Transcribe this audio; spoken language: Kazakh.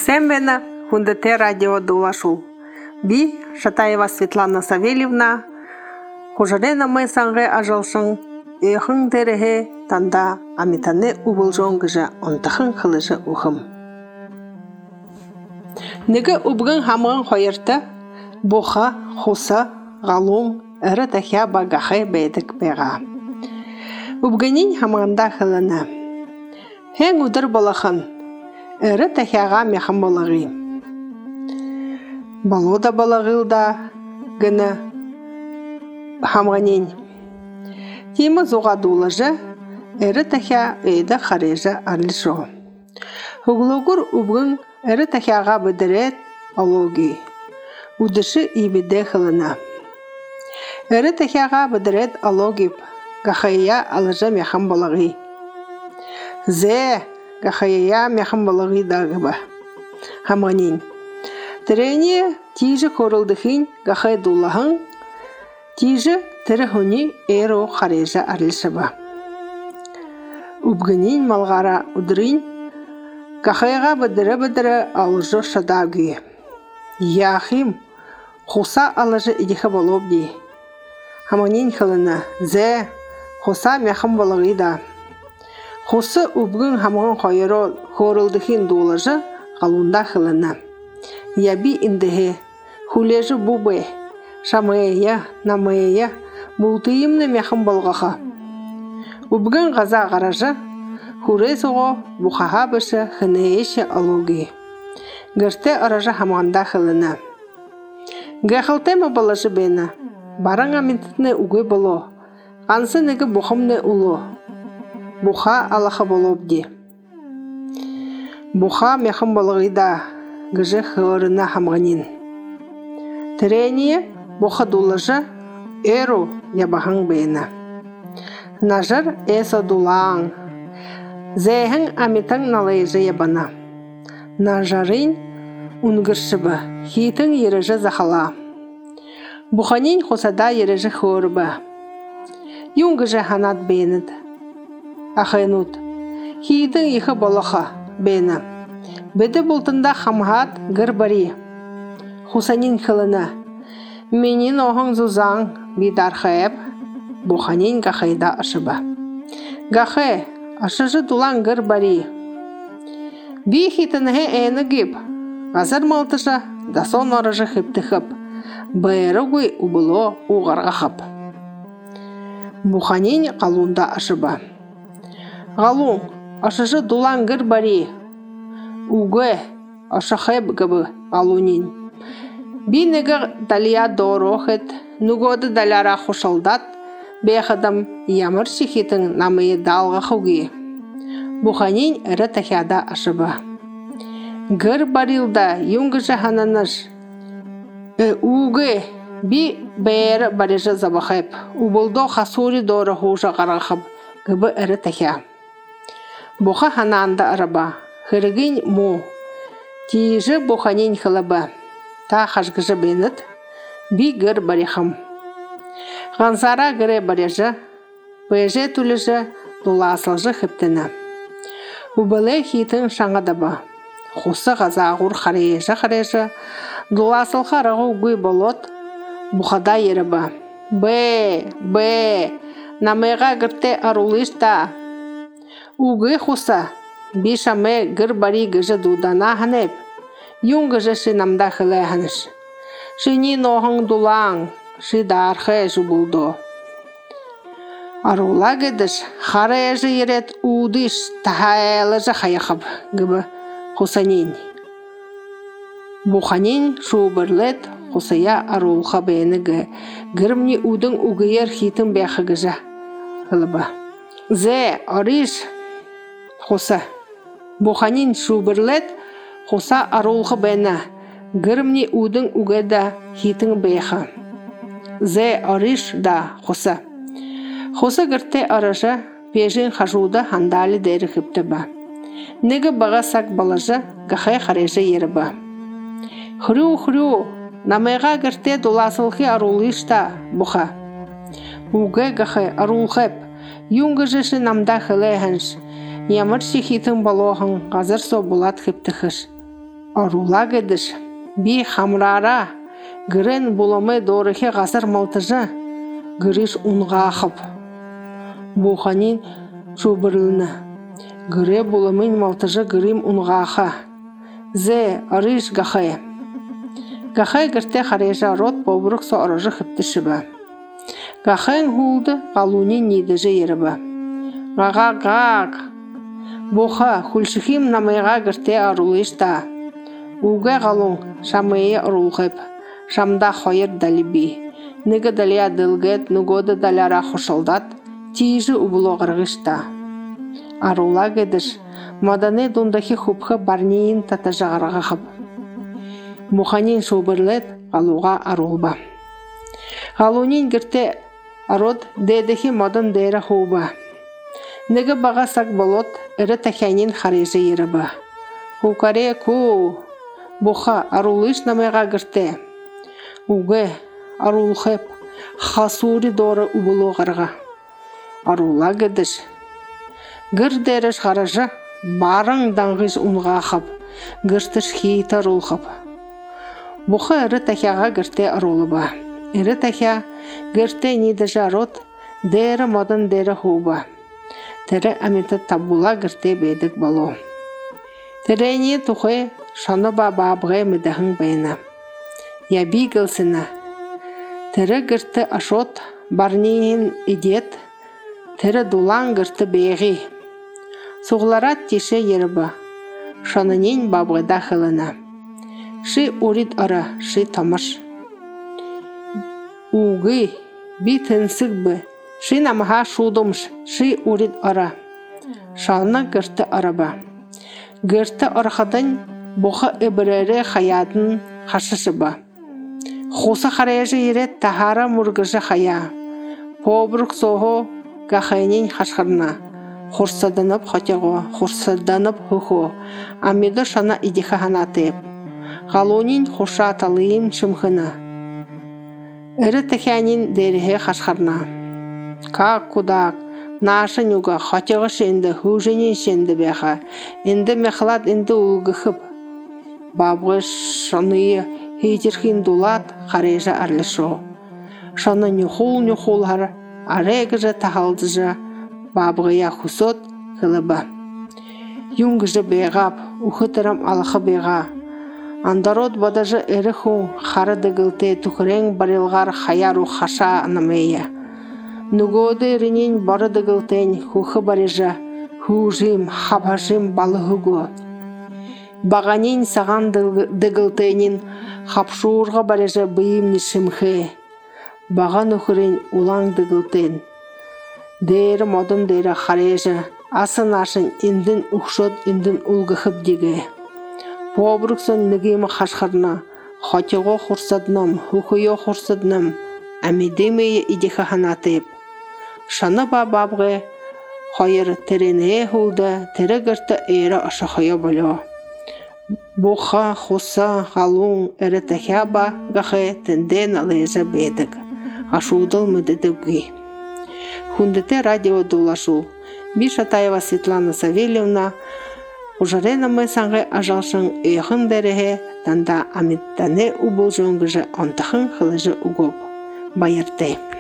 Ксембена хундете радио дулашул. Би Шатаева Светлана Савельевна хужарена май сангэ ажалшын эхын тереhe танда амитане убылжон гыжа онтахын хылыжы ухым. Неге убгын хамгын хойырты боха, хуса, галун, әрі тахя багахай бейдік беға. Убгынин хамгында хылына. Хен удыр балахын, әрі тахяға мехам балағи. Балода балағылда гыны хамғанин. Тимі зуға дулажы, әрі тахя өйді қарежі арлышо. Хуглугур убгын әрі тахяға бідірет алоги. Удышы ибіде хылына. Әрі тахяға бідірет алогип, гахая алыжы мехам балағи. Зе гахая мехам балағи дағыба. Хамғанин. Тірене тижі корылдықын гахай дулағын, тижі тірі хуни эро қарежі арлышыба. Убгынин малғара удырын, гахайға бідірі алыжы шадағи. Яхим, хуса алыжы идіхі болып дей. Хаманин хылына, зе, хуса мехам балығы да. Хусы убгын хамған қойыры хорылдықын дулыжы қалунда хылына. Яби индіхе, хулежі бубы, шамайя, намайя, бұлтыйымны мехам балғаға. Убгын ғаза ғаражы, хурей соғы бұқаға бішы хынайеші алуги. Гірте аражы хамғанда хылына. Гәхілтемі балыжы бені, барың аминтітні үгі болу, қансы негі бұқымны ұлу. Бұқа алақы болып де. Бұқа мехам балығыда гіжі хырына хамғанин. Тірені бұқа дулыжы әру ябағың бені. Нажыр әсі дулаң. Зәйхің амитың налайжы ябана. Нажарын унгыршыбы, хитің ережі захала. Бұқанин қосада ережі хөрбі. Юнгыжы ханат бейнід. Ахайнут. Хитің ехі болаға бейні. Беді бұлтында хамғат ғыр бари. Хусанин хылына. Менен оғың зузаң бидар хайып. Бұқанин ғақайда ашыбы. Ғақай, ашыжы дулан ғыр бари. Би хитінге әйні гіп. Ғазыр малтыжа да сон арыжы хипті хып. Байыры гөй убыло уғарға хып. Бұқанин қалунда ашыбы. Ғалун, ашыжы дулан ғыр бари. Уғы ашы хайп гыбы ғалунин. Би неге далия дорохет, нүгоды даляра хушалдат, бейхадам ямыр шихитің намайы далға хуги. Бұқанин әрі тахяда ашыбы. Гыр барилда юңғы жахананыш. Уғы би бәйірі барежі забахайп. Убылдо хасури доры хужа қарақып. Гыбы әрі тахя. Бұқа хананды арыба. Хыргын му. Тиежі Бұқанин хылыбы. Та хашгыжы бейнід. Би гыр барихым. Ғансара гыры барежі. Бәйжі түліжі дуласылжы хіптіні. Убылы хитін шаңадыбы. Хусы ғазағур қарежі. Дуласылға рағу гүй болот. Бұқада ерібі. Бе. Намайға гірте арулышта. Уғы хуса. Бишаме гыр бари гыжы дудана ханеп. Юн гыжы шинамда хылай ханыш. Шини ноғың дулаң. Шидархы жубулду. Арула гедыш, харайжы ерет удыш, тахайлыжы хаяқып, гыбы хусанин. Бұқанин шубырлет, хусая арулға бәйінігі, гірімні удың угыер хитін бәқі гыжа, хылыбы. Зе, ариш, хуса. Бұқанин шубырлет, хуса арулға бәйіні, гірімні удың угыда хитін бәқі. Зе, ариш да, хуса. Хуса гірте арыжы пежін қажуды хандалі дәрі қыпты ба. Неге баға сақ балажы ғақай қарежі ері ба. Хрю, намайға гірте дуласылғы арулышта бұға. Уғы ғақай арулғып, юңғы жышы намда қылай ханш. Ямыр шихитын балоғын ғазыр со булат қыптықыш. Арула гедиш, би хамрара, гірен буламы дорыхе ғасыр малтыжы, гіріш унға ақып. Буханин шубырлыны, гіре буламын малтыжы гірім унға ақы. Зе, арыш гахай. Гахай гірте харежа рот побрук со арыжы хыпты шыба. Гахайын хулды ғалунин недіжі ерібі. Ғаға-ғақ. Буха хулшихим намайға гірте арулышта. Уға ғалун шамайы арулғып. Шамда хайыр далиби. Неге далия дылгет, нүгоды даляра хушалдат. Тижі убыло ғырғышта. Арула гедіш. Маданы дундахи хупхы барнейін татажағырға қып. Муханин шубырлет ғалуға арулба. Ғалунин гірте арод дедехи мадан дейра хуба. Неге баға сак болот, ірі тахянин харежі еріба. Хукаре ку, буха арулыш намайға гірте. Уге арулхеп, хасури доры убылу ғырға. Арула гедіш. Гір деріш харажы, барың даңғыш унға қып, гіртіш хейті арулхып. Буха ірі тахяға гірте арулыба. Ірі тахя гірте недіжі арод, дәрі мадан дәрі хуба. Тәрі әметі табула гірте бейдік болу. Тәрәне тұхы шаны бабағай мүдіғын байына. Яби гілсіна. Тәрі гірті ашот, барнейін идет, тәрі дулан гірті бейғи. Суғларат теші ерібі, шанынен бабғайда қылына. Ши урид ара, ши тамаш. Уғы, би тінсік бі, ши намаға шудымш, ши урид ара. Шаны гірті араба. Гірті арқадын бұғы өбірері хаядын қашышы ба. Хусы қарайжы ерет тахара мұргыжы хая. Побрук соғы ғақайнен қашқырна. Хұрсаданып хотяғы, хұрсаданып хұху. Амиды шана идіхі ханатып. Ғалунин хуша аталыйым шымхына. Ірі тәхянин дәріхе қашқырна. Как кудак, нашы нүгі хотяғы шенді, хуженен шенді бәға. Енді мехлад енді ұлғықып. Бабғы шаныя хейтерхин дулат қарайжа арлышо. Шаны нүхул-нүхулар, арегіжі тахалдыжы, бабғыя хусот қылыба. Юнгыжы бейғап, ұхытырам алықы бейға. Андарод бадажы әрі хуң қары дығылты түкірен барылғар хаяру хаша анамея. Нүгоды рінен бары дығылтен хухы барежа, хужим, хабашим балығығу. Бағанен саған дығылтенен хапшуырға барежа бұйым нешімхе. Баған үкірен улаң дығылтен. Дәрі модын дәрі харежа, асын ашын индің ұқшот индің ұлғықып деге. Побруксон нігемі қашқарна, хотиго хурсаднам, хухуйо хурсаднам, әмедемейі идеха ханатып. Шаны бабабғы, хайыр тіренее хулда, тірі гірті әрі ашықайы болу. Буха, хуса, ғалуң, әрі тәхяба ғақы тінден алайжа бедік. Ашудыл мүдідігі. Хундете радио дулашу. Бишатаева Светлана Савельевна, Ужарена мы саңғай ажалшың үйіғын дәріге, танда амиттане убыл жоңғыжы антықын қылыжы угоп. Байыртай.